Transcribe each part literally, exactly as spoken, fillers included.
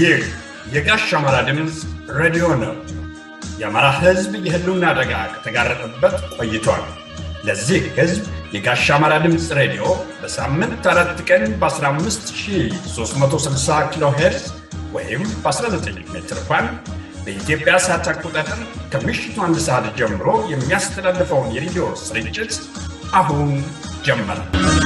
ይህ የጋሽ አማራ ድምፅ ሬዲዮ ነው። የአማራ ህዝብ የህልውና አደጋ ከተጋረጠበት ቆይቷል። ለዚህ ህዝብ የጋሽ አማራ ድምፅ ሬዲዮ በሳምንት አራት ቀን በ15360 ኪሎ ሄርዝ ወይም በ19 ሜትር ባንድ በኢትዮጵያ ሰዓት አቆጣጠር ከምሽቱ አንድ ሰዓት ጀምሮ የሚያስተላልፈውን የሬዲዮ ስርጭት አሁን ጀመረ።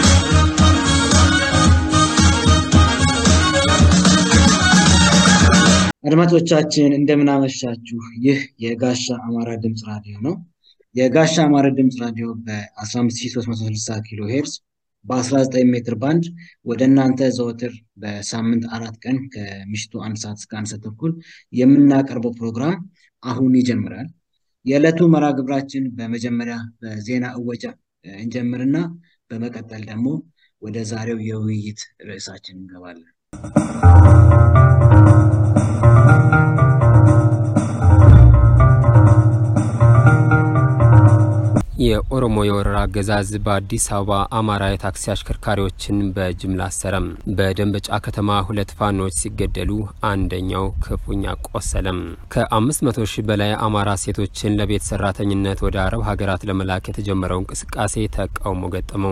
አድማጮቻችን እንደምን አመሻችሁ። ይህ የጋሽ አማራ ድምፅ ራዲዮ ነው። የጋሽ አማራ ድምፅ ራዲዮ በ15360 ኪሎ ሄርዝ በ19 ሜትር ባንድ ወደ እናንተ ዘወትር በሳምንት አራት ቀን ከምሽቱ አንድ ሰዓት እስከ አንድ ሰዓት ተኩል የምናቀርበው ፕሮግራም አሁን ይጀምራል። የዕለቱ መርሃ ግብራችን በመጀመሪያ በዜና እወጃ እንጀምርና በመቀጠል ደግሞ ወደ ዛሬው የውይይት ርዕሳችን እንገባለን። የኦሮሞ የወረራ አገዛዝ በአዲስ አበባ አማራ የታክሲ አሽከርካሪዎችን በጅምላ አሰረም። በደንበጫ ከተማ ሁለት ፋኖች ሲገደሉ አንደኛው ክፉኛ ቆሰለም። ከአምስት መቶ ሺህ በላይ አማራ ሴቶችን ለቤት ሰራተኝነት ወደ አረብ ሀገራት ለመላክ የተጀመረው እንቅስቃሴ ተቃውሞ ገጠመው።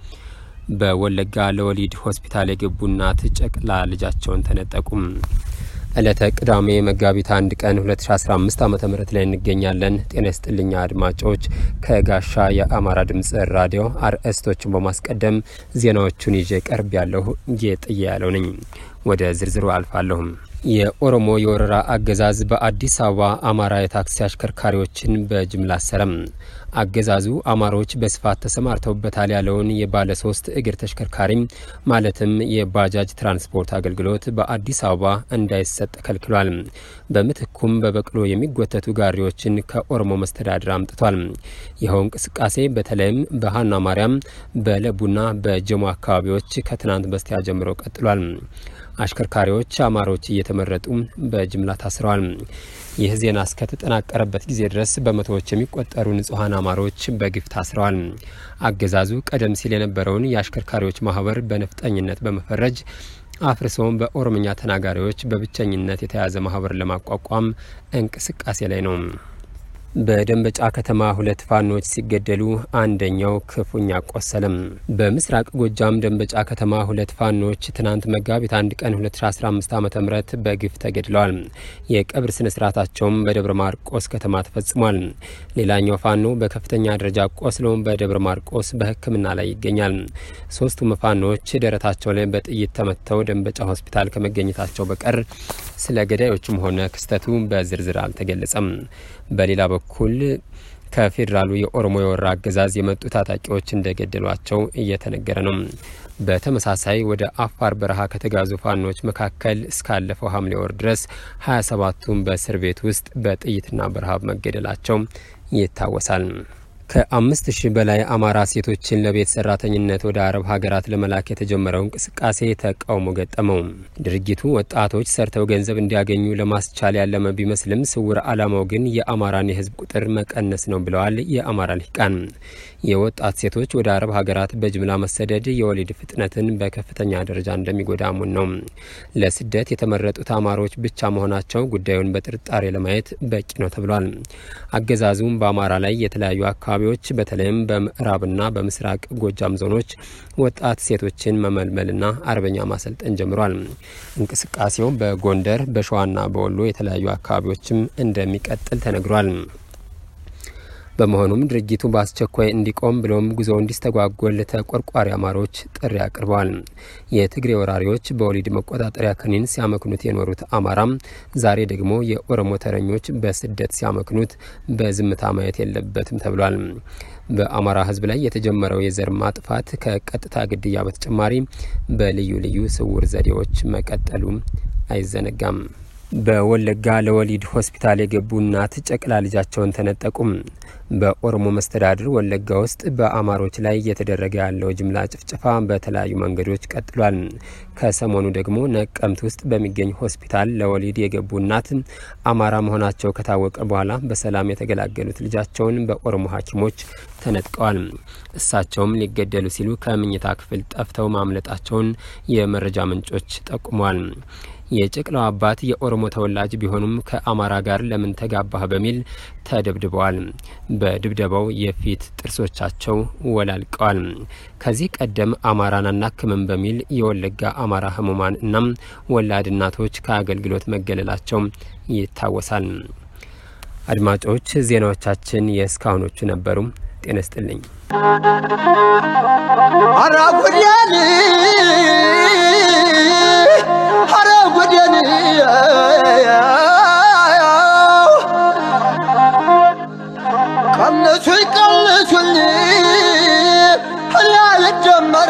በወለጋ ለወሊድ ሆስፒታል የገቡ እናት ጨቅላ ልጃቸውን ተነጠቁም። ዕለተ ቅዳሜ መጋቢት አንድ ቀን ሁለት ሺህ አስራ አምስት ዓመተ ምህረት ላይ እንገኛለን። ጤና ይስጥልኝ አድማጮች። ከጋሻ የአማራ ድምጽ ራዲዮ አርዕስቶችን በማስቀደም ዜናዎቹን ይዤ ቀርብ ያለሁ ጌጥዬ ያለው ነኝ። ወደ ዝርዝሩ አልፋለሁ። የኦሮሞ የወረራ አገዛዝ በአዲስ አበባ አማራ የታክሲ አሽከርካሪዎችን በጅምላ አሰረም። አገዛዙ አማሮች በስፋት ተሰማርተውበታል ያለውን የባለ ሶስት እግር ተሽከርካሪ ማለትም የባጃጅ ትራንስፖርት አገልግሎት በአዲስ አበባ እንዳይሰጥ ከልክሏል። በምትኩም በበቅሎ የሚጎተቱ ጋሪዎችን ከኦሮሞ መስተዳድር አምጥቷል። ይኸው እንቅስቃሴ በተለይም በሃና ማርያም፣ በለቡና በጀሞ አካባቢዎች ከትናንት በስቲያ ጀምሮ ቀጥሏል። አሽከርካሪዎች አማሮች እየተመረጡ በጅምላ ታስረዋል። ይህ ዜና እስከተጠናቀረበት ጊዜ ድረስ በመቶዎች የሚቆጠሩ ንጹሃን አማሮች በግፍ ታስረዋል። አገዛዙ ቀደም ሲል የነበረውን የአሽከርካሪዎች ማህበር በነፍጠኝነት በመፈረጅ አፍርሶም በኦሮምኛ ተናጋሪዎች በብቸኝነት የተያዘ ማህበር ለማቋቋም እንቅስቃሴ ላይ ነው። በደንበጫ ከተማ ሁለት ፋኖች ሲገደሉ አንደኛው ክፉኛ ቆሰለም። በምስራቅ ጎጃም ደንበጫ ከተማ ሁለት ፋኖች ትናንት መጋቢት አንድ ቀን ሁለት ሺህ አስራ አምስት ዓመተ ምህረት በግፍ ተገድለዋል። የቀብር ስነ ስርዓታቸውም በደብረ ማርቆስ ከተማ ተፈጽሟል። ሌላኛው ፋኖ በከፍተኛ ደረጃ ቆስሎ በደብረ ማርቆስ በሕክምና ላይ ይገኛል። ሶስቱም ፋኖች ደረታቸው ላይ በጥይት ተመተው ደንበጫ ሆስፒታል ከመገኘታቸው በቀር ስለ ገዳዮቹም ሆነ ክስተቱ በዝርዝር አልተገለጸም። በሌላ በኩል ከፌደራሉ የኦሮሞ የወረራ አገዛዝ የመጡ ታጣቂዎች እንደገደሏቸው እየተነገረ ነው። በተመሳሳይ ወደ አፋር በረሃ ከተጋዙ ፋኖች መካከል እስካለፈው ሐምሌ ወር ድረስ ሀያ ሰባቱን በእስር ቤት ውስጥ በጥይትና በረሃብ መገደላቸው ይታወሳል። ከአምስት ሺህ በላይ አማራ ሴቶችን ለቤት ሰራተኝነት ወደ አረብ ሀገራት ለመላክ የተጀመረው እንቅስቃሴ ተቃውሞ ገጠመው። ድርጊቱ ወጣቶች ሰርተው ገንዘብ እንዲያገኙ ለማስቻል ያለመ ቢመስልም ስውር ዓላማው ግን የአማራን የህዝብ ቁጥር መቀነስ ነው ብለዋል የአማራ ልሂቃን። የወጣት ሴቶች ወደ አረብ ሀገራት በጅምላ መሰደድ የወሊድ ፍጥነትን በከፍተኛ ደረጃ እንደሚጎዳ አሙን ነው። ለስደት የተመረጡት አማሮች ብቻ መሆናቸው ጉዳዩን በጥርጣሬ ለማየት በቂ ነው ተብሏል። አገዛዙም በአማራ ላይ የተለያዩ አካባቢዎች በተለይም በምዕራብና በምስራቅ ጎጃም ዞኖች ወጣት ሴቶችን መመልመልና አርበኛ ማሰልጠን ጀምሯል። እንቅስቃሴው በጎንደር በሸዋና በወሎ የተለያዩ አካባቢዎችም እንደሚቀጥል ተነግሯል። በመሆኑም ድርጊቱ በአስቸኳይ እንዲቆም ብሎም ጉዞ እንዲስተጓጎል ተቆርቋሪ አማሮች ጥሪ አቅርበዋል። የትግሬ ወራሪዎች በወሊድ መቆጣጠሪያ ክኒን ሲያመክኑት የኖሩት አማራም ዛሬ ደግሞ የኦሮሞ ተረኞች በስደት ሲያመክኑት በዝምታ ማየት የለበትም ተብሏል። በአማራ ህዝብ ላይ የተጀመረው የዘር ማጥፋት ከቀጥታ ግድያ በተጨማሪ በልዩ ልዩ ስውር ዘዴዎች መቀጠሉ አይዘነጋም። በወለጋ ለወሊድ ሆስፒታል የገቡ እናት ጨቅላ ልጃቸውን ተነጠቁም። በኦሮሞ መስተዳድር ወለጋ ውስጥ በአማሮች ላይ እየተደረገ ያለው ጅምላ ጭፍጨፋ በተለያዩ መንገዶች ቀጥሏል። ከሰሞኑ ደግሞ ነቀምት ውስጥ በሚገኝ ሆስፒታል ለወሊድ የገቡ እናት አማራ መሆናቸው ከታወቀ በኋላ በሰላም የተገላገሉት ልጃቸውን በኦሮሞ ሐኪሞች ተነጥቀዋል። እሳቸውም ሊገደሉ ሲሉ ከምኝታ ክፍል ጠፍተው ማምለጣቸውን የመረጃ ምንጮች ጠቁመዋል። የጨቅላው አባት የኦሮሞ ተወላጅ ቢሆኑም ከአማራ ጋር ለምን ተጋባህ በሚል ተደብድበዋል። በድብደባው የፊት ጥርሶቻቸው ወላልቀዋል። ከዚህ ቀደም አማራን አናክምም በሚል የወለጋ አማራ ህሙማን እና ወላድ እናቶች ከአገልግሎት መገለላቸው ይታወሳል። አድማጮች ዜናዎቻችን የእስካሁኖቹ ነበሩ። ጤና ይስጥልኝ። አራጉዲያን አራጉዲያን ቀነሱ ቀነሱን ያልጀመረ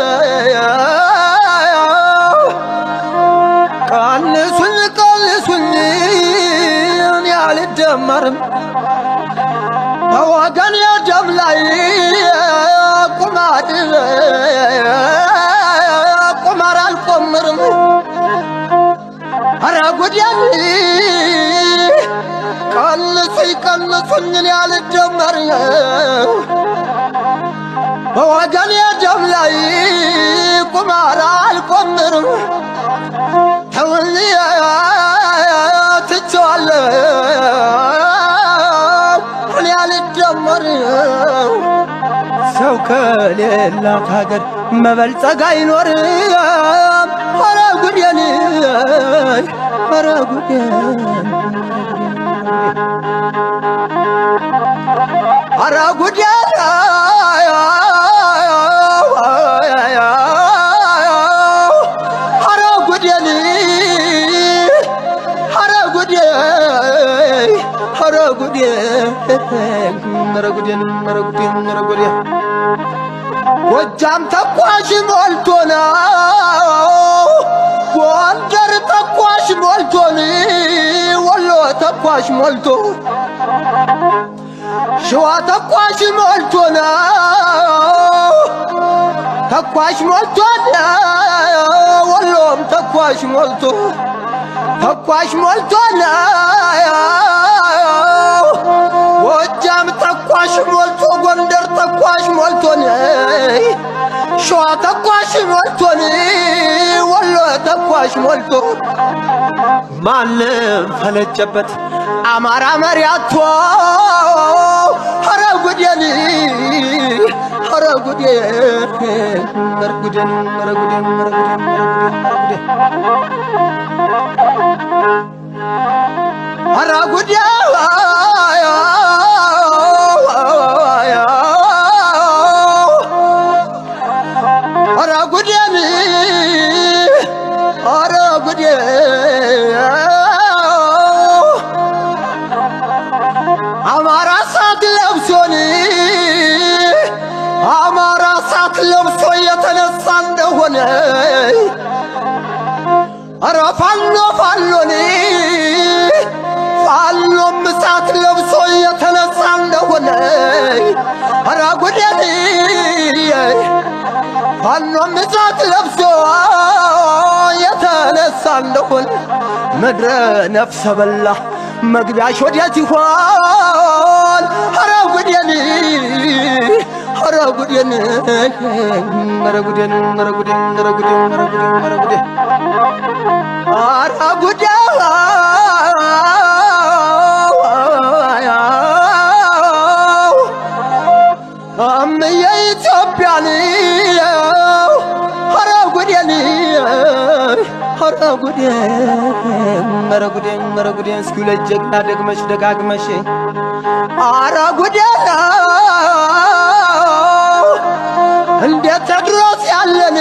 ቀነሱን ቀነሱን ያልጀመርም በወገን የደም ላይ ቁማር ቁማር አልቆምርም። ኧረ ጉዴን ቀንሱኝ ቀንሱኝ ያልጀመር በወገን የደም ላይ ቁማር አልቆምርም። ተውኝ ትቼዋለሁ ሰው ከሌላት ሀገር መበልጸግ አይኖርም። ኧረ ጉዴን ኧረ ጉዴን ኧረ ጉዴን ኧረ ጉዴን ኧረ ጉዴን ኧረ ጉዴን ኧረ ጉዴን ኧረ ጉዴን ኧረ ጉዴን ጎጃም ተኳሽ ሞልቶ ነው፣ ጎንደር ተኳሽ ሞልቶ ነው፣ ወሎ ተኳሽ ሞልቶ ሸዋ ተኳሽ ሞልቶ ነው፣ ተኳሽ ሞልቶ ነው፣ ወሎም ተኳሽ ሞልቶ ተኳሽ ሞልቶ ነው። ጎጃም ተኳሽ ሞልቶ ጎንደር ተኳሽ ሞልቶ ነው፣ ሸዋ ተኳሽ ሞልቶ ነው፣ ወሎ ተኳሽ ሞልቶ ማንም ፈለጨበት አማራ መሪያቶ። ኧረ ጉዴን ኧረ ጉዴን ኧረ ጉዴን ኧረ ጉዴን ኧረ ጉዴን ኧረ ጉዴን ኧረ ጉዴን ኧረ ጉዴን አማራ ሳት ለብሶን አማራ ሳት ለብሶ የተነሳ እንደሆነ ኧረ ፋኖ ፋኖን ፋኖም ሳት ለብሶ የተነሳ እንደሆነ ኧረ ጉዴን ፋኖም ሳት ለብሶ የተነሳ እንደሆነ ምድረ ነፍሰ በላ መግቢያሽ ወዴት ይሆን? ኧረ ጉዴን ኧረ ጉዴን ኧረ ጉዴን ኧረ ጉዴን ኧረ ጉዴን ኧረ ጉዴን ኧረ ጉዴን ኧረ ጉዴን እምዬ ኢትዮጵያን ኧረ ጉዴን ኧረ ጉዴን ኧረ ጉዴን ኧረ ጉዴን እስኪ ሁለት ጀግና ደግመሽ ደጋግመሽ ኧረ ጉዴን እንደ ቴዎድሮስ ያለን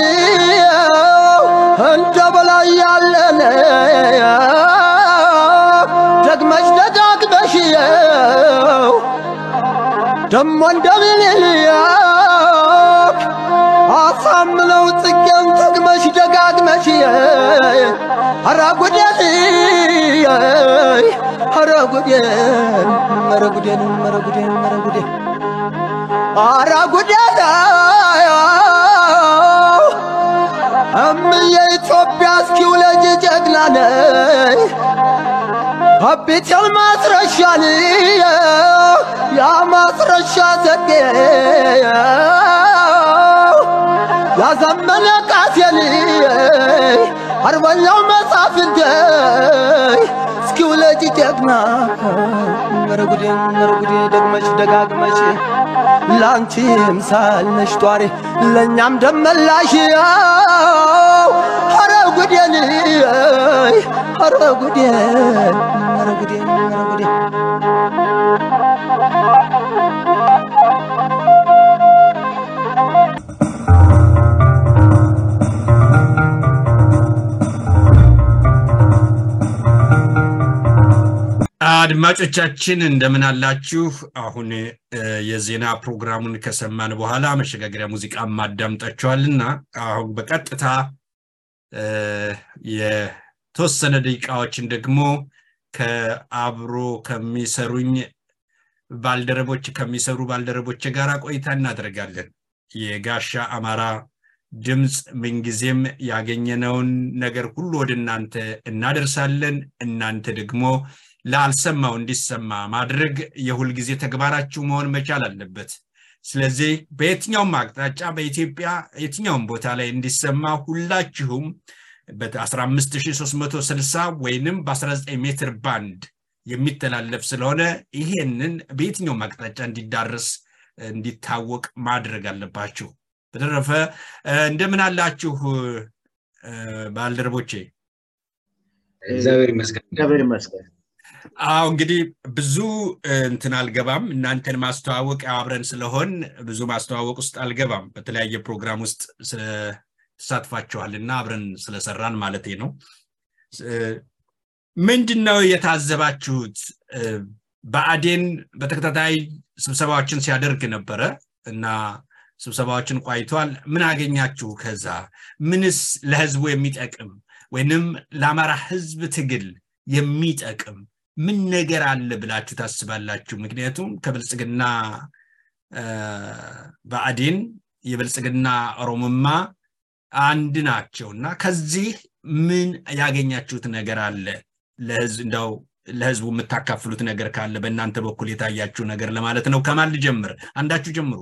እንደ በላይ ያለን ደግመሽ ደጋግመሽ ደሞ እንደ ምኒልክ አሳምነው ጽጌን ደግመሽ ደጋግመሽ ኧረ ጉዴን ኧረ ጉዴን ኧረ ጉዴን ኧረ ጉዴን ኧረ ጉዴን ኧረ ጉዴን እምዬ ኢትዮጵያ እስኪ ውለጅ ጀግና ነይ አቤቴል ማስረሻን ያ ማስረሻ ዘጌ ያዘመነ ቃሴን አርበኛው መጻፍንቴ እስኪ ውለጂ ጀግና መረጉዴ መረጉዴ ደግመሽ ደጋግመሽ ላንቺም ሳልነሽ ጧሪ ለኛም ደመላሽ አረጉዴን አረጉዴ መረጉዴ መረጉዴ አድማጮቻችን እንደምን አላችሁ? አሁን የዜና ፕሮግራሙን ከሰማን በኋላ መሸጋገሪያ ሙዚቃ ማዳምጣችኋልና አሁን በቀጥታ የተወሰነ ደቂቃዎችን ደግሞ ከአብሮ ከሚሰሩኝ ባልደረቦች ከሚሰሩ ባልደረቦች ጋር ቆይታ እናደርጋለን። የጋሻ አማራ ድምጽ ምንጊዜም ያገኘነውን ነገር ሁሉ ወደ እናንተ እናደርሳለን። እናንተ ደግሞ ላልሰማው እንዲሰማ ማድረግ የሁል ጊዜ ተግባራችሁ መሆን መቻል አለበት። ስለዚህ በየትኛውም አቅጣጫ በኢትዮጵያ የትኛውም ቦታ ላይ እንዲሰማ ሁላችሁም በ15360 ወይንም በ19 ሜትር ባንድ የሚተላለፍ ስለሆነ ይሄንን በየትኛውም አቅጣጫ እንዲዳረስ እንዲታወቅ ማድረግ አለባችሁ። በተረፈ እንደምን አላችሁ ባልደረቦቼ? እግዚአብሔር ይመስገን። እግዚአብሔር ይመስገን። አው እንግዲህ ብዙ እንትን አልገባም። እናንተን ማስተዋወቅ አብረን ስለሆን ብዙ ማስተዋወቅ ውስጥ አልገባም። በተለያየ ፕሮግራም ውስጥ ተሳትፋችኋልና አብረን ስለሰራን ማለቴ ነው። ምንድነው የታዘባችሁት? በአዴን በተከታታይ ስብሰባዎችን ሲያደርግ ነበር እና ስብሰባዎችን ቆይቷል። ምን አገኛችሁ? ከዛ ምንስ ለህዝቡ የሚጠቅም ወይንም ለአማራ ህዝብ ትግል የሚጠቅም ምን ነገር አለ ብላችሁ ታስባላችሁ? ምክንያቱም ከብልጽግና በአዴን የብልጽግና ኦሮሞማ አንድ ናቸውና ከዚህ ምን ያገኛችሁት ነገር አለ? ለህዝብ እንደው ለህዝቡ የምታካፍሉት ነገር ካለ በእናንተ በኩል የታያችሁ ነገር ለማለት ነው። ከማን ልጀምር? አንዳችሁ ጀምሩ።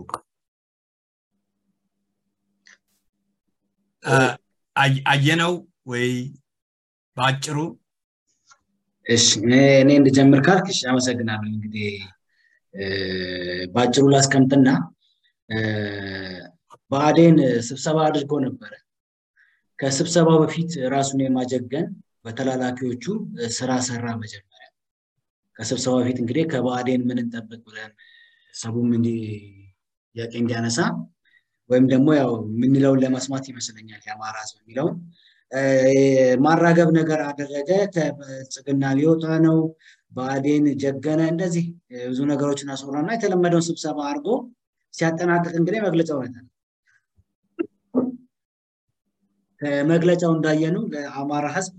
አየነው ወይ ባጭሩ? እሺ እኔ እንደጀምር ካልክሽ አመሰግናለሁ። እንግዲህ ባጭሩ ላስቀምጥና በአዴን ስብሰባ አድርጎ ነበር። ከስብሰባው በፊት ራሱን የማጀገን በተላላኪዎቹ ስራ ሰራ። መጀመሪያ ከስብሰባው በፊት እንግዲህ ከባአዴን ምን እንጠብቅ ብለን ሰቡም እንዲ ያቄ እንዲያነሳ ወይም ደግሞ ያው ምን ይለው ለማስማት ይመስለኛል ያማራ ሰው የሚለው ማራገብ ነገር አደረገ። ከጽግና ሊወጣ ነው ባዴን ጀገነ እንደዚህ ብዙ ነገሮችን አስወራና የተለመደውን ስብሰባ አድርጎ ሲያጠናቅቅ እንግዲህ መግለጫው ወጣ። ከመግለጫው እንዳየነው ለአማራ ህዝብ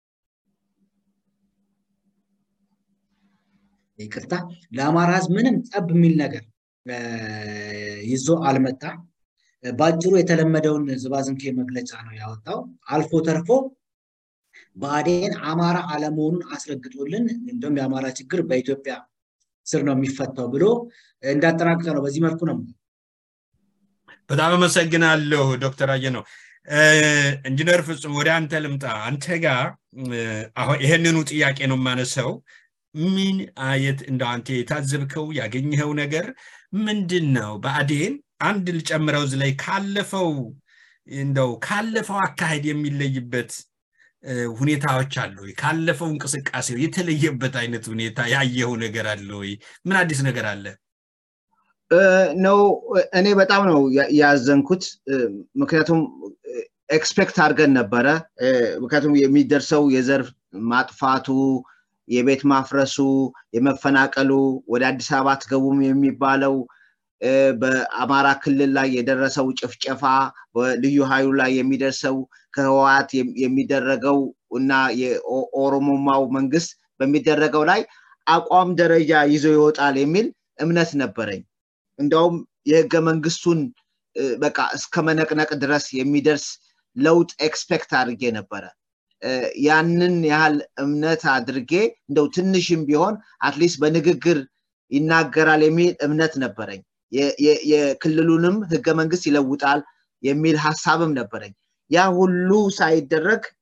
ይቅርታ ለአማራ ህዝብ ምንም ጠብ የሚል ነገር ይዞ አልመጣ። ባጭሩ የተለመደውን ዝባዝንኬ መግለጫ ነው ያወጣው። አልፎ ተርፎ ባዴን አማራ አለመሆኑን አስረግጦልን እንደም የአማራ ችግር በኢትዮጵያ ስር ነው የሚፈታው ብሎ እንዳጠናቀቀ ነው። በዚህ መልኩ ነው። በጣም አመሰግናለሁ ዶክተር አየነው። ኢንጂነር ፍጹም ወደ አንተ ልምጣ። አንተ ጋር አሁን ይሄንኑ ጥያቄ ነው ማነሳው። ምን አየት እንደ አንተ የታዘብከው ያገኘኸው ነገር ምንድነው? ባዴን አንድ ልጨምረው ዝላይ ካለፈው እንደው ካለፈው አካሄድ የሚለይበት ሁኔታዎች አሉ ወይ? ካለፈው እንቅስቃሴው የተለየበት አይነት ሁኔታ ያየው ነገር አለ ወይ? ምን አዲስ ነገር አለ ነው? እኔ በጣም ነው ያዘንኩት። ምክንያቱም ኤክስፔክት አድርገን ነበረ። ምክንያቱም የሚደርሰው የዘር ማጥፋቱ፣ የቤት ማፍረሱ፣ የመፈናቀሉ፣ ወደ አዲስ አበባ ተገቡም የሚባለው በአማራ ክልል ላይ የደረሰው ጭፍጨፋ፣ በልዩ ኃይሉ ላይ የሚደርሰው ከህወሓት የሚደረገው እና የኦሮሞማው መንግስት በሚደረገው ላይ አቋም ደረጃ ይዞ ይወጣል የሚል እምነት ነበረኝ። እንደውም የህገ መንግስቱን በቃ እስከ መነቅነቅ ድረስ የሚደርስ ለውጥ ኤክስፔክት አድርጌ ነበረ። ያንን ያህል እምነት አድርጌ እንደው ትንሽም ቢሆን አትሊስት በንግግር ይናገራል የሚል እምነት ነበረኝ። የክልሉንም ህገ መንግስት ይለውጣል የሚል ሐሳብም ነበረኝ። ያ ሁሉ ሳይደረግ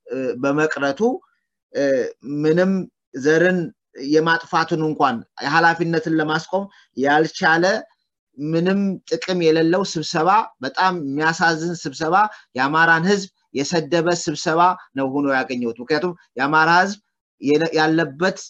በመቅረቱ ምንም ዘርን የማጥፋቱን እንኳን ኃላፊነትን ለማስቆም ያልቻለ ምንም ጥቅም የሌለው ስብሰባ በጣም የሚያሳዝን ስብሰባ የአማራን ህዝብ የሰደበ ስብሰባ ነው ሆኖ ያገኘሁት ምክንያቱም የአማራ ህዝብ ያለበት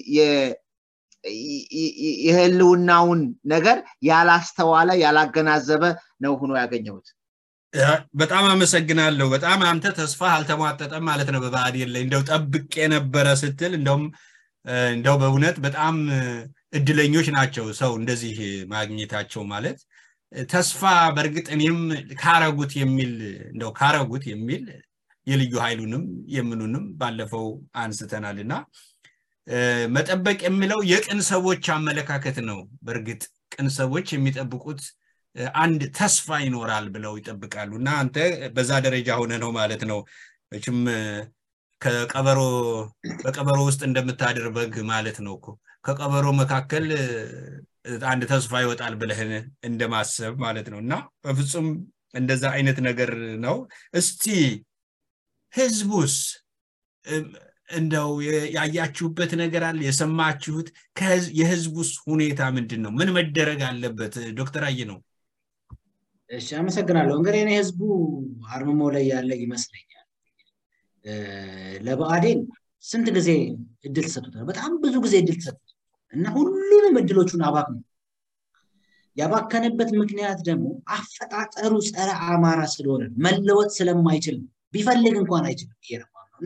የህልውናውን ነገር ያላስተዋለ ያላገናዘበ ነው ሆኖ ያገኘሁት በጣም አመሰግናለሁ በጣም አንተ ተስፋ አልተሟጠጠም ማለት ነው በባዲል ላይ እንደው ጠብቄ ነበር ስትል እንደውም እንደው በእውነት በጣም እድለኞች ናቸው ሰው እንደዚህ ማግኘታቸው ማለት ተስፋ በርግጥ እኔም ካረጉት የሚል እንደው ካረጉት የሚል የልዩ ኃይሉንም የምኑንም ባለፈው አንስተናልና መጠበቅ የሚለው የቅን ሰዎች አመለካከት ነው በርግጥ ቅን ሰዎች የሚጠብቁት አንድ ተስፋ ይኖራል ብለው ይጠብቃሉና አንተ በዛ ደረጃ ሆነ ነው ማለት ነው እችም ከቀበሮ በቀበሮ ውስጥ እንደምታድር በግ ማለት ነው እኮ ከቀበሮ መካከል አንድ ተስፋ ይወጣል ብለህ እንደማሰብ ማለት ነውና በፍጹም እንደዛ አይነት ነገር ነው እስቲ ህዝቡስ እንደው ያያችሁበት ነገር አለ የሰማችሁት የህዝቡስ ሁኔታ ምንድነው ምን መደረግ አለበት ዶክተር አየነው እሺ አመሰግናለሁ እንግዲህ እኔ ህዝቡ አርመሞ ላይ ያለ ይመስለኛል ለባዴን ስንት ጊዜ እድል ተሰጥቷል በጣም ብዙ ጊዜ እድል ተሰጥቷል እና ሁሉንም እድሎቹን አባክኑ ያባከነበት ምክንያት ደግሞ አፈጣጠሩ ጸረ አማራ ስለሆነ መለወጥ ስለማይችል ቢፈልግ እንኳን አይችልም ይሄነውና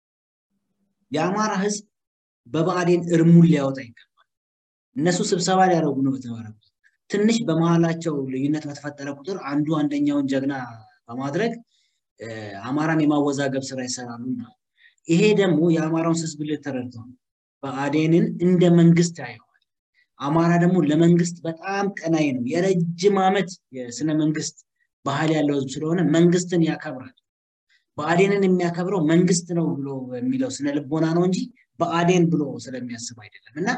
የአማራ ህዝብ በባዴን እርሙን ሊያወጣ ይገባል እነሱ ስብሰባ ሊያደርጉ ነው ተባረኩ ትንሽ በመሃላቸው ልዩነት በተፈጠረ ቁጥር አንዱ አንደኛውን ጀግና በማድረግ አማራን የማወዛገብ ስራ ይሰራሉና ይሄ ደግሞ የአማራውን ህዝብ ለተረድተው ባዴንን እንደ መንግስት ያየዋል አማራ ደግሞ ለመንግስት በጣም ቀናይ ነው የረጅም አመት የስነ መንግስት ባህል ያለው ህዝብ ስለሆነ መንግስትን ያከብራል ባዴንን የሚያከብረው መንግስት ነው ብሎ የሚለው ስነ ልቦና ነው እንጂ ባዴን ብሎ ስለሚያስብ አይደለምና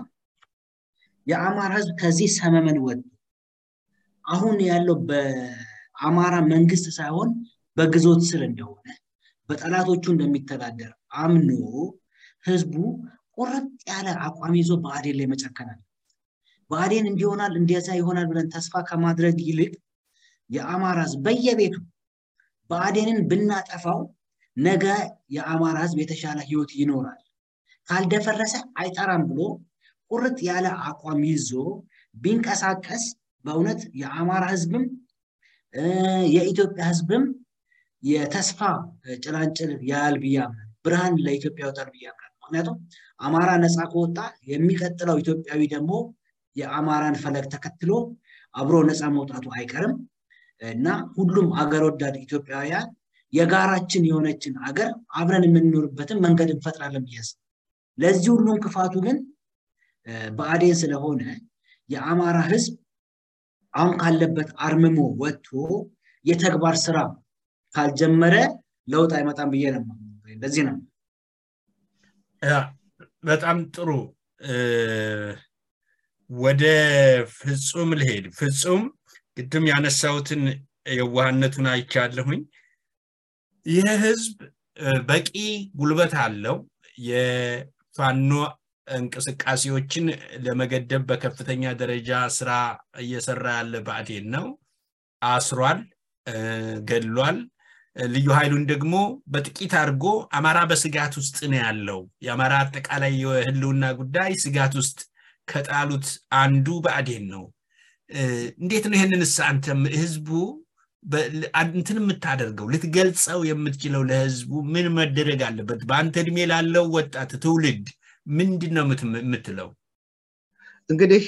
የአማራ ህዝብ ከዚህ ሰመመን ወጥ አሁን ያለው በአማራ መንግስት ሳይሆን በግዞት ስር እንደሆነ በጠላቶቹ እንደሚተዳደር አምኖ ህዝቡ ቁርጥ ያለ አቋም ይዞ ባዴን ላይ መጨከናል ባዴን እንዲሆናል እንዲያዛ ይሆናል ብለን ተስፋ ከማድረግ ይልቅ የአማራ ህዝብ በየቤቱ ባዴንን ብናጠፋው ነገ የአማራ ህዝብ የተሻለ ህይወት ይኖራል ካልደፈረሰ አይጣራም ብሎ ቁርጥ ያለ አቋም ይዞ ቢንቀሳቀስ በእውነት የአማራ ህዝብም የኢትዮጵያ ህዝብም የተስፋ ጭላንጭል ያል ቢያም ብርሃን ለኢትዮጵያ ወጣል ቢያም ምክንያቱም አማራ ነፃ ከወጣ የሚቀጥለው ኢትዮጵያዊ ደግሞ የአማራን ፈለግ ተከትሎ አብሮ ነፃ መውጣቱ አይቀርም እና ሁሉም አገር ወዳድ ኢትዮጵያውያን የጋራችን የሆነችን አገር አብረን የምንኖርበትን መንገድ እንፈጥራለን ብያስ ለዚህ ሁሉ ክፋቱ ግን ባዴን ስለሆነ የአማራ ህዝብ አሁን ካለበት አርምሞ ወጥቶ የተግባር ስራ ካልጀመረ ለውጥ አይመጣም ብዬ ነው ለዚህ ነው ያ በጣም ጥሩ ወደ ፍጹም ልሄድ ፍጹም ቅድም ያነሳውትን የዋህነቱን አይቻለሁኝ ይሄ ህዝብ በቂ ጉልበት አለው የፋኖ እንቅስቃሴዎችን ለመገደብ በከፍተኛ ደረጃ ስራ እየሰራ ያለ ባዴን ነው አስሯል ገድሏል ልዩ ኃይሉን ደግሞ በጥቂት አርጎ አማራ በስጋት ውስጥ ነው ያለው የአማራ አጠቃላይ የህልውና ጉዳይ ስጋት ውስጥ ከጣሉት አንዱ ባዴን ነው እንዴት ነው ይሄንንስ አንተም ህዝቡ እንትን የምታደርገው ልትገልጸው የምትችለው ለህዝቡ ምን መደረግ አለበት በአንተ እድሜ ላለው ወጣት ትውልድ ምንድነው የምትለው እንግዲህ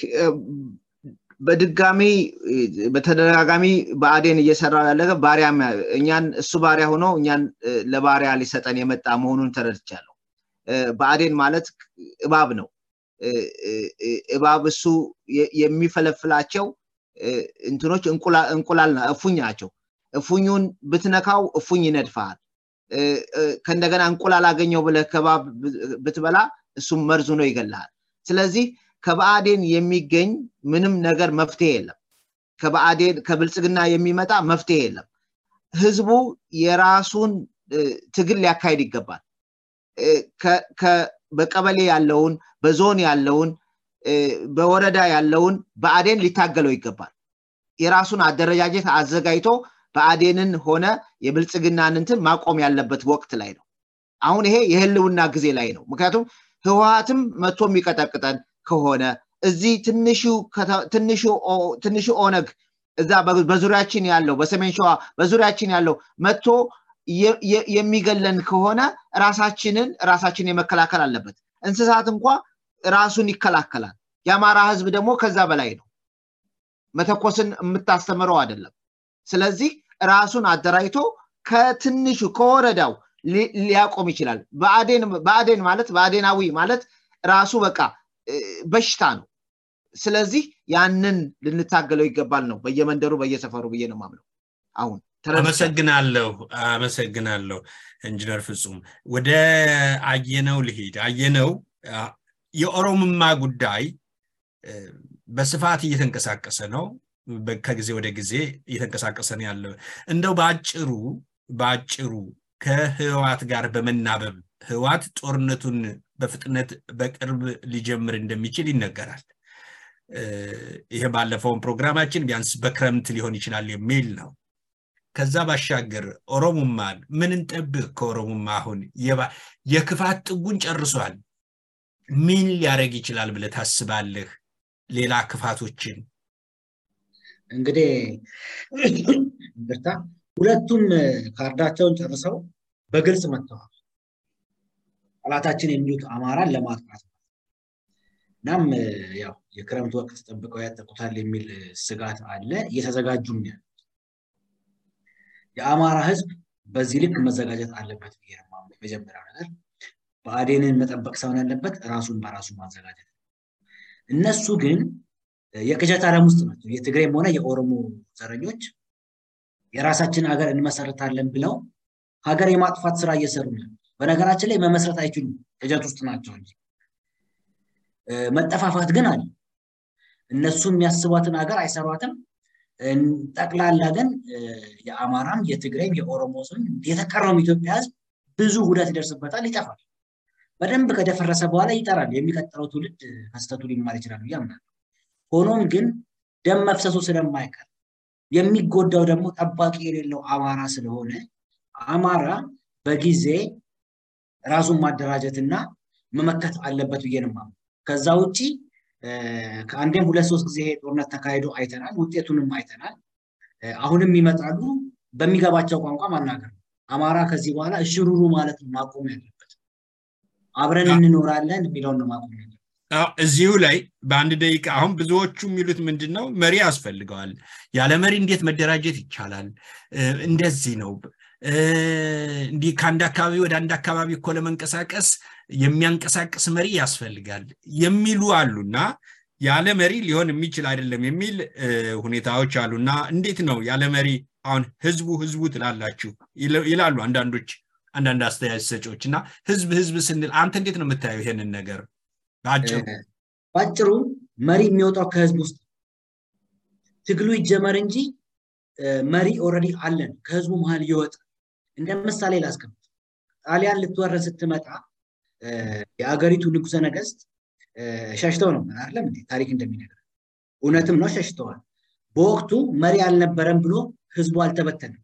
በድጋሚ በተደጋጋሚ ባዴን እየሰራው ያለ ባሪያም እኛን እሱ ባሪያ ሆኖ እኛን ለባሪያ ሊሰጠን የመጣ መሆኑን ተረድቻለሁ ባዴን ማለት እባብ ነው እባብ እሱ የሚፈለፍላቸው እንትኖች እንቁላል እንቁላልና እፉኛቸው እፉኙን ብትነካው እፉኝ ይነድፋል ከእንደገና እንቁላል አገኘው ብለ ከባብ ብትበላ እሱም መርዙ ነው ይገላል ስለዚህ ከባዴን የሚገኝ ምንም ነገር መፍትሄ የለም ከባዴን ከብልጽግና የሚመጣ መፍትሄ የለም ህዝቡ የራሱን ትግል ሊያካሂድ ይገባል ከ በቀበሌ ያለውን በዞን ያለውን በወረዳ ያለውን በአዴን ሊታገለው ይገባል የራሱን አደረጃጀት አዘጋጅቶ በአዴንን ሆነ የብልጽግናን እንትን ማቆም ያለበት ወቅት ላይ ነው አሁን ይሄ የህልውና ጊዜ ላይ ነው ምክንያቱም ህወሓትም መጥቶ የሚቀጠቅጠን ከሆነ እዚህ ትንሹ ትንሹ ትንሹ ኦነግ እዛ በዙሪያችን ያለው በሰሜን ሸዋ በዙሪያችን ያለው መጥቶ የሚገለን ከሆነ ራሳችንን ራሳችን የመከላከል አለበት እንስሳት እንኳን ራሱን ይከላከላል ያማራ ህዝብ ደግሞ ከዛ በላይ ነው መተኮስን የምታስተምረው አይደለም ስለዚህ ራሱን አደራጅቶ ከትንሹ ከወረዳው ሊያቆም ይችላል በአዴን በአዴን ማለት በአዴናዊ ማለት ራሱ በቃ በሽታ ነው ስለዚህ ያንን ልንታገለው ይገባል ነው በየመንደሩ በየሰፈሩ በየ ነው ማምነው አሁን አመሰግናለሁ አመሰግናለሁ ኢንጂነር ፍጹም ወደ አየነው ልሂድ አየነው የኦሮሞማ ጉዳይ በስፋት እየተንቀሳቀሰ ነው ከጊዜ ወደ ጊዜ እየተንቀሳቀሰ ነው ያለው እንደው ባጭሩ ባጭሩ ከህዋት ጋር በመናበብ ህዋት ጦርነቱን በፍጥነት በቅርብ ሊጀምር እንደሚችል ይነገራል ይሄ ባለፈው ፕሮግራማችን ቢያንስ በክረምት ሊሆን ይችላል የሚል ነው ከዛ ባሻገር ኦሮሞማን ምን እንጠብቅ ከኦሮሞማ አሁን የክፋት ጥጉን ጨርሷል ምን ሊያረግ ይችላል ብለህ ታስባለህ ሌላ ክፋቶችን እንግዲህ ብርታ ሁለቱም ካርዳቸውን ጨርሰው በግልጽ መጥተዋል አላታችን የሚሉት አማራን ለማጥፋት ናም ያው የክረምት ወቅት ተጠብቀው ያጠቁታል የሚል ስጋት አለ እየተዘጋጁም ነው የአማራ ህዝብ በዚህ ልክ መዘጋጀት አለበት ይሄማ መጀመሪያ ነገር በአዴንን መጠበቅ ሳይሆን ያለበት ራሱን በራሱ ማዘጋጀት እነሱ ግን የቅዠት ዓለም ውስጥ ናቸው የትግሬም ሆነ የኦሮሞ ዘረኞች የራሳችን ሀገር እንመሰርታለን ብለው ሀገር የማጥፋት ስራ እየሰሩ ነው በነገራችን ላይ መመስረት አይችሉም ቅዠት ውስጥ ናቸው እንጂ መጠፋፋት ግን አለ እነሱ የሚያስቧትን ሀገር አይሰሯትም ጠቅላላ ግን የአማራም የትግሬም የኦሮሞስም የተቀረው ኢትዮጵያ ህዝብ ብዙ ጉዳት ይደርስበታል ይጠፋል በደንብ ከደፈረሰ በኋላ ይጠራል የሚቀጥለው ትውልድ ከስተቱ ሊማር ይችላል ያምናል ሆኖም ግን ደም መፍሰሱ ስለማይቀር የሚጎዳው ደግሞ ጠባቂ የሌለው አማራ ስለሆነ አማራ በጊዜ ራሱን ማደራጀትና መመከት አለበት በየነማ ከዛ ውጪ ከአንዴም ሁለት ሶስት ጊዜ ጦርነት ተካሂዶ አይተናል ውጤቱንም አይተናል አሁንም ይመጣሉ በሚገባቸው ቋንቋ ማናገር አማራ ከዚህ በኋላ እሽሩሩ ማለት ማቆም ያለበት አብረን እንኖራለን የሚለውን ነው ማቆም ያለበት እዚሁ ላይ በአንድ ደቂቃ አሁን ብዙዎቹ የሚሉት ምንድነው መሪ ያስፈልጋል ያለ መሪ እንዴት መደራጀት ይቻላል እንደዚህ ነው እንዲ ካንዳ አካባቢ ወደ አንድ አካባቢ እኮ ለመንቀሳቀስ የሚያንቀሳቀስ መሪ ያስፈልጋል የሚሉ አሉና ያለ መሪ ሊሆን የሚችል አይደለም የሚል ሁኔታዎች አሉና እንዴት ነው ያለ መሪ አሁን ህዝቡ ህዝቡ ትላላችሁ ይላሉ አንዳንዶች አንዳንድ አስተያየት ሰጪዎችና ህዝብ ህዝብ ስንል አንተ እንዴት ነው የምታየው ይሄንን ነገር ባጭሩ ባጭሩ መሪ የሚወጣው ከህዝብ ውስጥ ትግሉ ይጀመር እንጂ መሪ ኦሬዲ አለን ከህዝቡ መሃል ይወጣ እንደምሳሌ ላስቀምጥ ጣሊያን ልትወረስ ስትመጣ የአገሪቱ ንጉሰ ነገስት ሸሽተው ነው አይደለም እንዴ ታሪክ እንደሚነገር እውነትም ነው ሸሽተዋል በወቅቱ መሪ አልነበረም ብሎ ህዝቡ አልተበተነም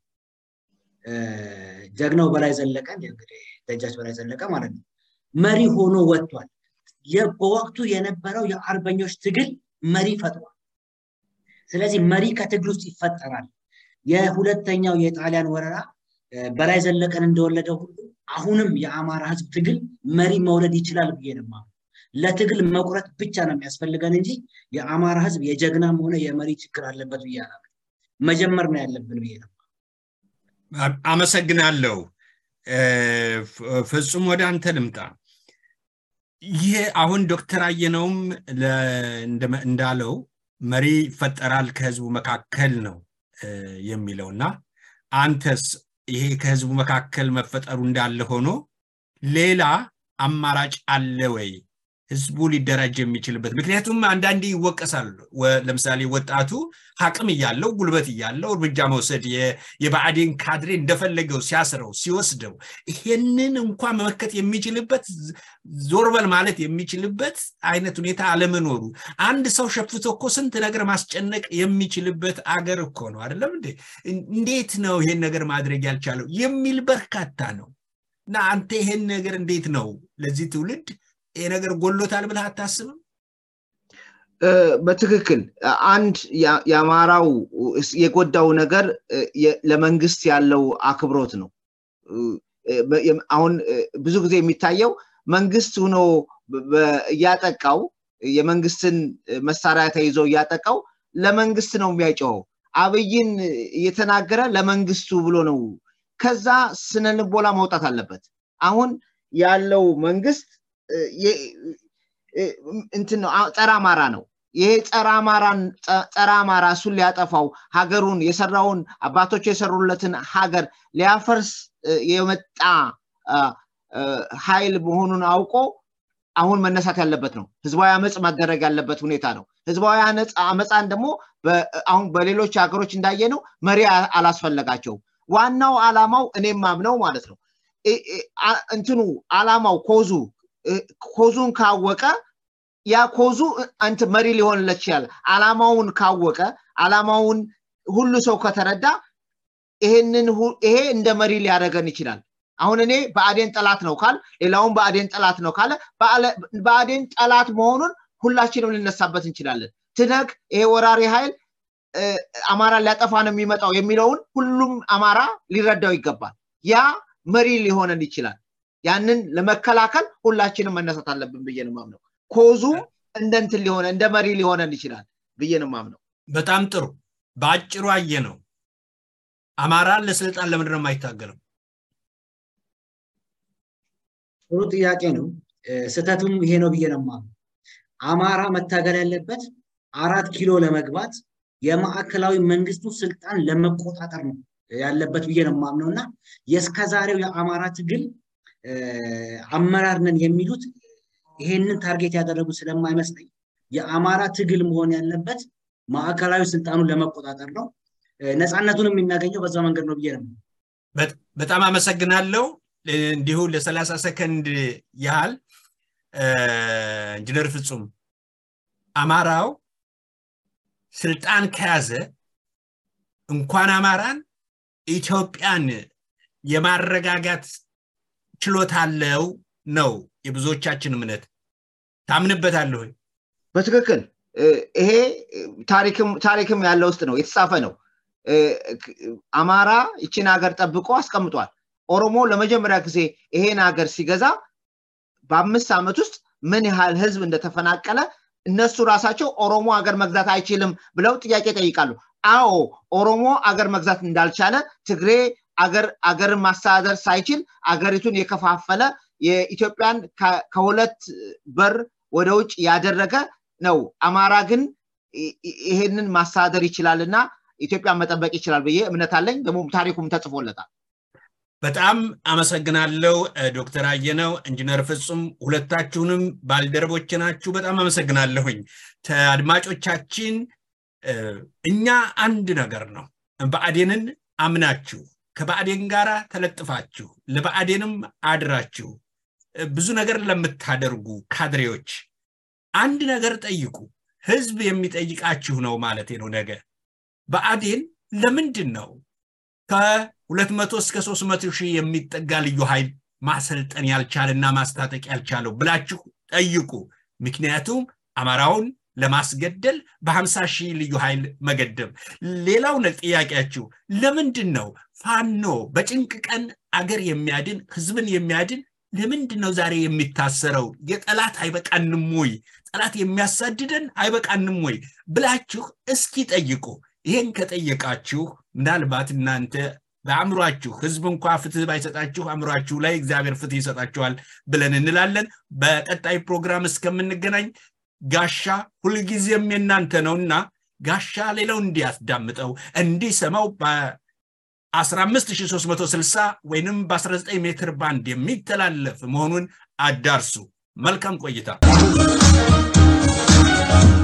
ጀግናው በላይ ዘለቀ እንግዲህ ደጃች በላይ ዘለቀ ማለት ነው መሪ ሆኖ ወጥቷል የበወቅቱ የነበረው የአርበኞች ትግል መሪ ፈጥሯል ስለዚህ መሪ ከትግል ውስጥ ይፈጠራል የሁለተኛው የጣሊያን ወረራ በላይ ዘለቀን እንደወለደው ሁሉ አሁንም የአማራ ህዝብ ትግል መሪ መውለድ ይችላል ብዬንማ ለትግል መቁረጥ ብቻ ነው የሚያስፈልገን እንጂ የአማራ ህዝብ የጀግናም ሆነ የመሪ ችግር አለበት ብያለሁ መጀመር ነው ያለብን ብዬንማ አመሰግናለሁ ፍጹም ወደ አንተ ልምጣ ይሄ አሁን ዶክተር አየነውም እንዳለው መሪ ፈጠራል ከህዝቡ መካከል ነው የሚለውና አንተስ ይሄ ከህዝቡ መካከል መፈጠሩ እንዳለ ሆኖ ሌላ አማራጭ አለ ወይ ህዝቡ ሊደራጅ የሚችልበት ምክንያቱም አንዳንዴ ይወቀሳሉ ለምሳሌ ወጣቱ ሀቅም ይያለው ጉልበት ይያለው እርምጃ መውሰድ የባዕዴን ካድሬ እንደፈለገው ሲያስረው ሲወስደው ይሄንን እንኳን መመከት የሚችልበት ዞርበል ማለት የሚችልበት አይነት ሁኔታ አለመኖሩ አንድ ሰው ሸፍቶ እኮ ስንት ነገር ማስጨነቅ የሚችልበት አገር እኮ ነው አይደለም እንዴ እንዴት ነው ይሄን ነገር ማድረግ ያልቻለው የሚል በርካታ ነው እና አንተ ይሄን ነገር እንዴት ነው ለዚህ ትውልድ ይሄ ነገር ጎሎታል ብለህ አታስብም በትክክል አንድ ያማራው የጎዳው ነገር ለመንግስት ያለው አክብሮት ነው አሁን ብዙ ጊዜ የሚታየው መንግስት ሆኖ ያጠቃው የመንግስትን መሳሪያ ተይዞ ያጠቃው ለመንግስት ነው የሚያጨው አብይን እየተናገረ ለመንግስቱ ብሎ ነው ከዛ ስነልቦላ መውጣት አለበት አሁን ያለው መንግስት እንትን ነው ጸራ አማራ ነው ይሄ ጸራ አማራን ጸራ አማራ ሱል ሊያጠፋው ሀገሩን የሰራውን አባቶች የሰሩለትን ሀገር ሊያፈርስ የመጣ ኃይል መሆኑን አውቆ አሁን መነሳት ያለበት ነው ህዝባዊ አመጽ ማደረግ ያለበት ሁኔታ ነው ህዝባዊ አመጻን ደግሞ አሁን በሌሎች ሀገሮች እንዳየነው መሪ አላስፈልጋቸው ዋናው አላማው እኔም ማምነው ማለት ነው እንትኑ አላማው ኮዙ ኮዙን ካወቀ ያ ኮዙ አንተ መሪ ሊሆንለት ይችላል አላማውን ካወቀ አላማውን ሁሉ ሰው ከተረዳ ይሄንን ይሄ እንደ መሪ ሊያደርገን ይችላል አሁን እኔ በአዴን ጠላት ነው ካል ሌላውን በአዴን ጠላት ነው ካለ በአዴን ጠላት መሆኑን ሁላችንም ልንነሳበት እንችላለን ትነክ ይሄ ወራሪ ኃይል አማራ ሊያጠፋ ነው የሚመጣው የሚለውን ሁሉም አማራ ሊረዳው ይገባል ያ መሪ ሊሆነን ይችላል ያንን ለመከላከል ሁላችንም መነሳት አለብን ብዬ ነው ማምነው ኮዙ እንደንት ሊሆነ እንደ መሪ ሊሆነን ይችላል ብዬ ነው ማምነው በጣም ጥሩ ባጭሩ አየነው አማራ ለስልጣን ለምንድን ነው የማይታገለው ጥሩ ጥያቄ ነው ስተቱም ይሄ ነው ብዬ ነው ማምነው አማራ መታገል ያለበት አራት ኪሎ ለመግባት የማዕከላዊ መንግስቱ ስልጣን ለመቆጣጠር ነው ያለበት ብዬ ነው ማምነውና የስከዛሬው የአማራ ትግል አመራር ነን የሚሉት ይሄንን ታርጌት ያደረጉ ስለማይመስለኝ የአማራ ትግል መሆን ያለበት ማዕከላዊ ስልጣኑን ለመቆጣጠር ነው ነፃነቱን የሚያገኘው በዛ መንገድ ነው ብዬ ነው በጣም አመሰግናለሁ እንዲሁ ለ30 ሰከንድ ያህል ኢንጂነር ፍጹም አማራው ስልጣን ከያዘ እንኳን አማራን ኢትዮጵያን የማረጋጋት ችሎታለው ነው የብዙዎቻችን እምነት ታምንበታለህ ወይ በትክክል ይሄ ታሪክም ታሪክም ያለው ውስጥ ነው የተጻፈ ነው አማራ እቺን ሀገር ጠብቆ አስቀምጧል ኦሮሞ ለመጀመሪያ ጊዜ ይሄን ሀገር ሲገዛ በአምስት አመት ውስጥ ምን ያህል ህዝብ እንደተፈናቀለ እነሱ ራሳቸው ኦሮሞ ሀገር መግዛት አይችልም ብለው ጥያቄ ጠይቃሉ አዎ ኦሮሞ ሀገር መግዛት እንዳልቻለ ትግሬ አገር አገር ማስተዳደር ሳይችል አገሪቱን የከፋፈለ የኢትዮጵያን ከሁለት በር ወደ ውጭ ያደረገ ነው አማራ ግን ይሄንን ማስተዳደር ይችላልና ኢትዮጵያን መጠበቅ ይችላል ብዬ እምነት አለኝ ደግሞ ታሪኩም ተጽፎለታል በጣም አመሰግናለሁ ዶክተር አየነው ኢንጂነር ፍጹም ሁለታችሁንም ባልደረቦችናችሁ በጣም አመሰግናለሁኝ አድማጮቻችን እኛ አንድ ነገር ነው በአዴንን አምናችሁ ከባዕዴን ጋራ ተለጥፋችሁ ለባዕዴንም አድራችሁ ብዙ ነገር ለምታደርጉ ካድሬዎች አንድ ነገር ጠይቁ ህዝብ የሚጠይቃችሁ ነው ማለት ነው ነገ ባዕዴን ለምንድን ነው ከ200 እስከ ሶስት መቶ ሺህ የሚጠጋ ልዩ ኃይል ማሰልጠን ያልቻለና ማስታጠቅ ያልቻለው ብላችሁ ጠይቁ ምክንያቱም አማራውን ለማስገደል በ50 ሺህ ልዩ ኃይል መገደብ ሌላው ጥያቄያችሁ ለምንድን ነው ፋኖ በጭንቅ ቀን አገር የሚያድን ህዝብን የሚያድን ለምንድን ነው ዛሬ የሚታሰረው የጠላት አይበቃንም ወይ ጠላት የሚያሳድደን አይበቃንም ወይ ብላችሁ እስኪ ጠይቁ ይሄን ከጠየቃችሁ ምናልባት እናንተ በአምሯችሁ ህዝብ እንኳን ፍትህ ባይሰጣችሁ አምሯችሁ ላይ እግዚአብሔር ፍትህ ይሰጣችኋል ብለን እንላለን በቀጣይ ፕሮግራም እስከምንገናኝ ጋሻ ሁልጊዜም የናንተ ነውና ጋሻ ሌላው እንዲያስዳምጠው እንዲሰማው በ15360 ወይንም በ19 ሜትር ባንድ የሚተላለፍ መሆኑን አዳርሱ መልካም ቆይታ